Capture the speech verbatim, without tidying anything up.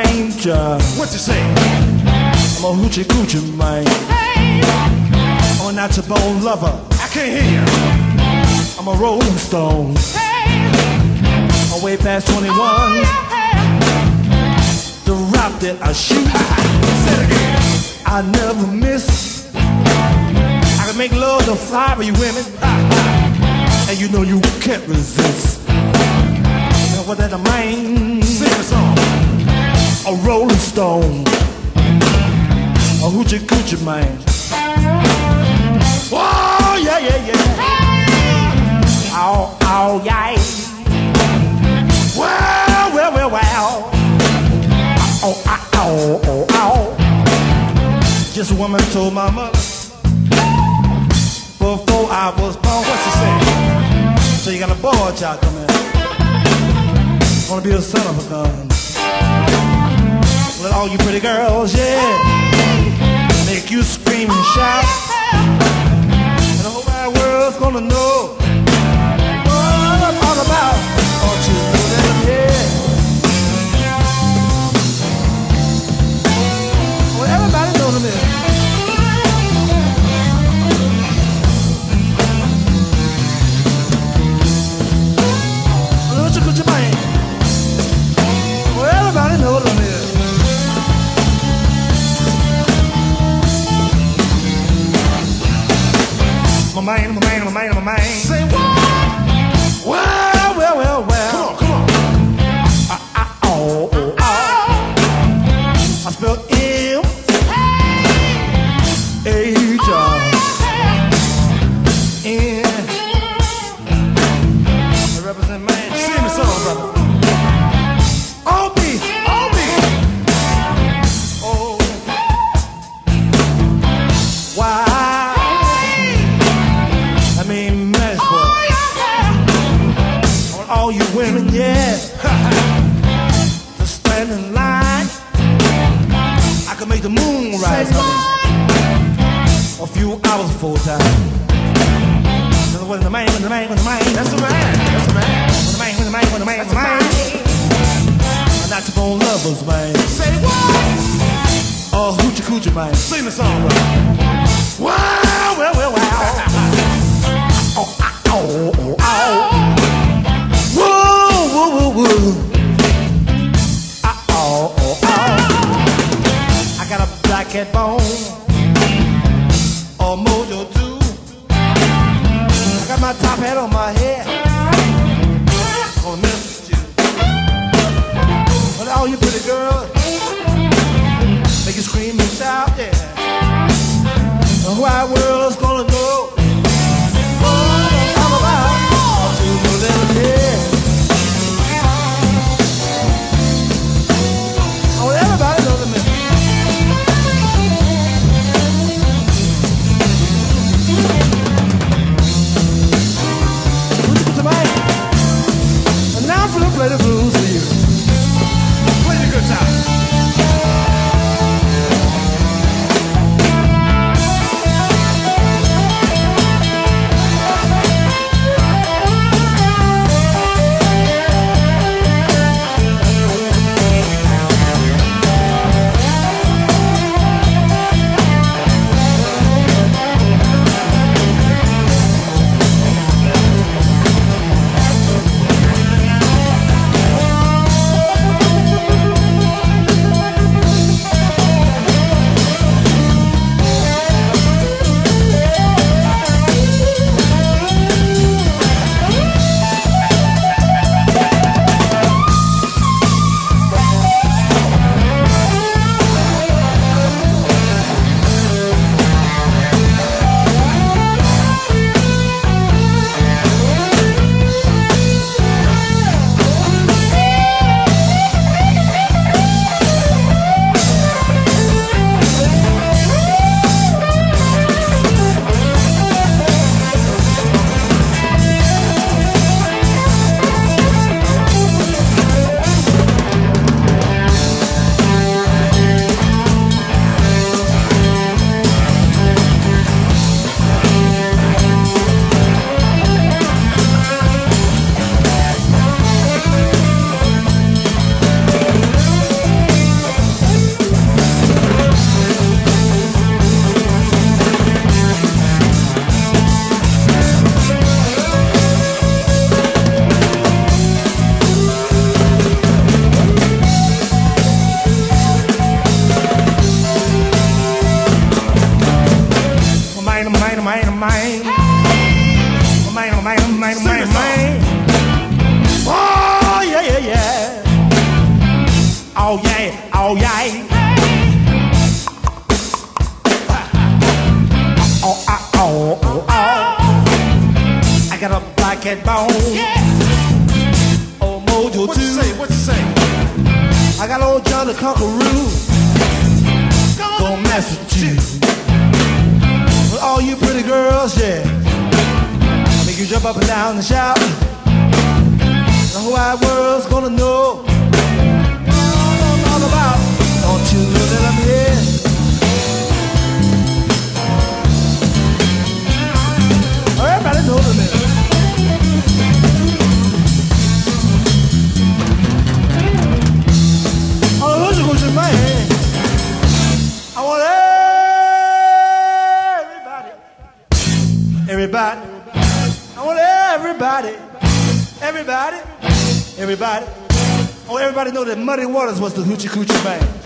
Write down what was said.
man, child. What you say? I'm a hoochie coochie man. Hey. I'm a natural bone lover. I can't hear you. I'm a rolling stone. Hey. I'm way past twenty-one. Oh, yeah. The rap that I shoot, Say it again. I never miss. I can make love to five of you women, and you know you can't resist. Now what that a man? Sing the song. A rolling stone, a hoochie coochie man. Oh yeah yeah yeah. Oh oh yeah. Well well well well. Oh oh oh oh oh. Just a woman told my mother before I was born. What's she say? So you got a boy child coming. Wanna be a son of a gun. Let all you pretty girls, yeah, make you scream and shout. And the whole wide world's gonna know what I'm all about. Don't you know that, yeah? Well, everybody knows this. Don't you put your mind? Well, everybody knows this. My man, my man, my man, my man. Say what? Well, well, well, well. Come on, come on. I, I, oh, oh, oh. I spell M H N. I represent man. Sing the song, brother. O B, O B. O Y. I mean, mess boy. On all you women, yeah. To stand in line. I can make the moon rise, honey. A few hours full time. When the man, when the man, when the man. That's the man. That's the man. When the man, when the man, when the man, when the man. I'm not your bone lovers, man. Say what? Oh, hoochie coochie, man. Sing the song, brother. Wow, well, well, wow. Oh, ah, oh, oh, oh. Whoa, whoa, whoa, whoa. Ah, oh, oh, oh. I got a black cat bone. Or mojo too. I got my top hat on my head. Oh, miss you. But all you pretty girls make you scream and shout, yeah. The whole world's gonna know what I'm about. Don't you know that, yeah. Oh, everybody knows me. Would you put the mic? And now I'm gonna play the blues for you. Play the good time. oh yeah, oh yeah. Oh, oh, oh, oh, oh. I got a black cat bone. Oh, Mojo What you too. say? What you say? I got old John the Conqueror. Gonna mess with you. With all you pretty girls, yeah. Make you jump up and down and shout. The whole wide world's gonna know all about. Don't you let them hear. Oh, everybody knows the minute. Oh, those are good, man. I want everybody, everybody. I want everybody, everybody, everybody. Oh, everybody know that Muddy Waters was the Hoochie Coochie Band.